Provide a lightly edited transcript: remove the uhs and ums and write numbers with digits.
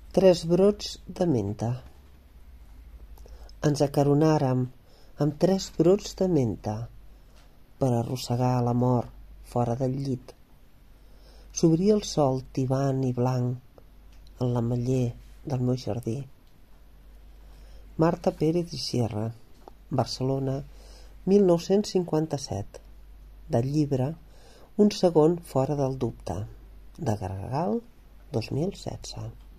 Tres brots de menta. Ens acaronàrem amb tres brots de menta per arrossegar la mort fora del llit. S'obria el sol tibant i blanc en l'ametller del meu jardí. Marta Pérez i Sierra, Barcelona, 1957. Del llibre Un segon fora del dubte, de Gregal, 2016.